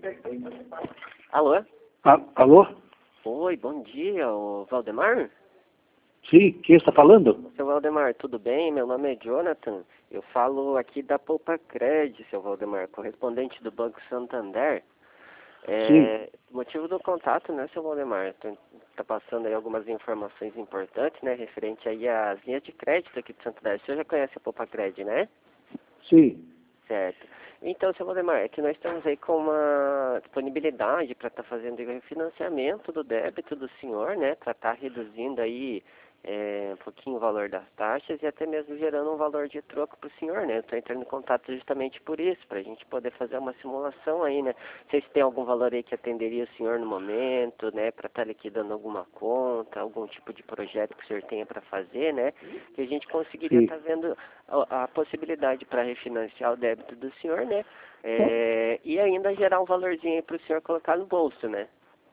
Alô? Alô? Oi, bom dia, o Valdemar? Sim, quem está falando? Seu Valdemar, tudo bem? Meu nome é Jonathan. Eu falo aqui da Poupa Cred, seu Valdemar, correspondente do Banco Santander. Sim. O motivo do contato, né, seu Valdemar? Tá passando aí algumas informações importantes, né, referente aí às linhas de crédito aqui do Santander. O senhor já conhece a Poupa Cred, né? Sim. Certo. Então, seu Valdemar, é que nós estamos aí com uma disponibilidade para estar fazendo o refinanciamento do débito do senhor, né? Para estar reduzindo aí um pouquinho o valor das taxas e até mesmo gerando um valor de troco para o senhor, né? Eu estou entrando em contato justamente por isso, para a gente poder fazer uma simulação aí, né? Não sei se tem algum valor aí que atenderia o senhor no momento, né? Para estar liquidando alguma conta, algum tipo de projeto que o senhor tenha para fazer, né? Que a gente conseguiria Sim. estar vendo a possibilidade para refinanciar o débito do senhor, né? E ainda gerar um valorzinho aí para o senhor colocar no bolso, né?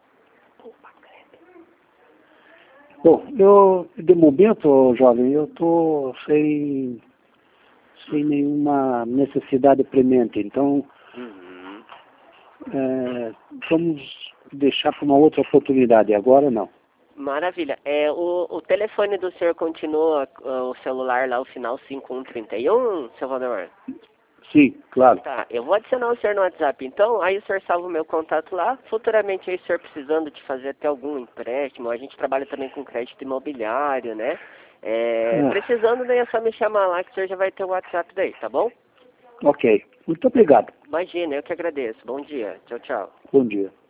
Bom, de momento, jovem, eu estou sem nenhuma necessidade premente, então Uhum. vamos deixar para uma outra oportunidade, agora não. Maravilha. O telefone do senhor continua o celular lá, o final 5131, seu Valdemar? Sim, claro. Tá, eu vou adicionar o senhor no WhatsApp, então, aí o senhor salva o meu contato lá. Futuramente, aí o senhor precisando de fazer até algum empréstimo, a gente trabalha também com crédito imobiliário, né? Precisando, daí é só me chamar lá que o senhor já vai ter o WhatsApp daí, tá bom? Ok, muito obrigado. Imagina, eu que agradeço. Bom dia. Tchau, tchau. Bom dia.